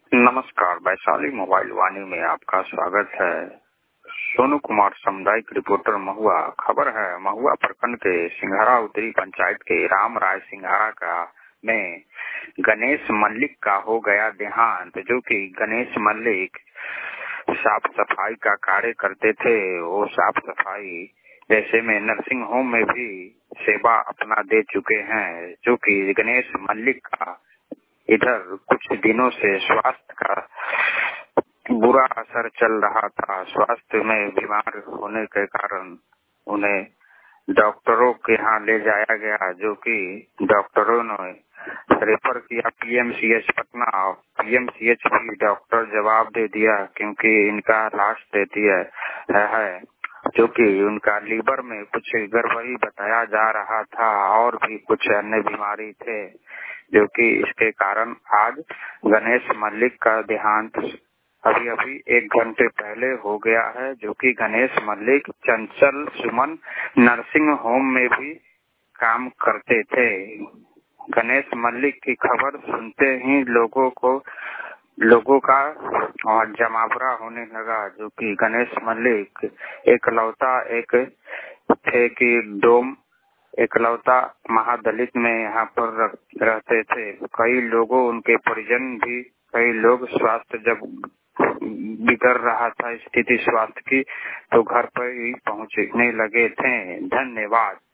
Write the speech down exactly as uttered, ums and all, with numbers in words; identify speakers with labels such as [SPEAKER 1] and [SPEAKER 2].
[SPEAKER 1] नमस्कार, वैशाली मोबाइल वाणी में आपका स्वागत है। सोनू कुमार सामुदायिक रिपोर्टर महुआ। खबर है महुआ प्रखंड के सिंघाड़ा उत्तरी पंचायत के राम राय सिंघाड़ा का में गणेश मल्लिक का हो गया देहांत। जो कि गणेश मल्लिक साफ सफाई का कार्य करते थे। वो साफ सफाई जैसे में नर्सिंग होम में भी सेवा अपना दे चुके हैं। जो कि गणेश मल्लिक का इधर कुछ दिनों से स्वास्थ्य का बुरा असर चल रहा था। स्वास्थ्य में बीमार होने के कारण उन्हें डॉक्टरों के यहाँ ले जाया गया। जो कि डॉक्टरों ने रेफर किया पीएमसीएच पटना। पीएमसीएच भी डॉक्टर जवाब दे दिया क्योंकि इनका लास्ट देती है, है जो कि उनका लीवर में कुछ गड़बड़ी बताया जा रहा था और भी कुछ अन्य बीमारी थे। जो कि इसके कारण आज गणेश मल्लिक का देहांत अभी अभी एक घंटे पहले हो गया है। जो कि गणेश मल्लिक चंचल सुमन नर्सिंग होम में भी काम करते थे। गणेश मल्लिक की खबर सुनते ही लोगों को लोगों का और जमावड़ा होने लगा। जो कि गणेश मल्लिक एकलौता एक थे कि डोम एकलौता महादलित में यहाँ पर रहते थे। कई लोगों उनके परिजन भी कई लोग स्वास्थ्य जब बिगड़ रहा था स्थिति स्वास्थ्य की तो घर पर ही पहुँचने लगे थे। धन्यवाद।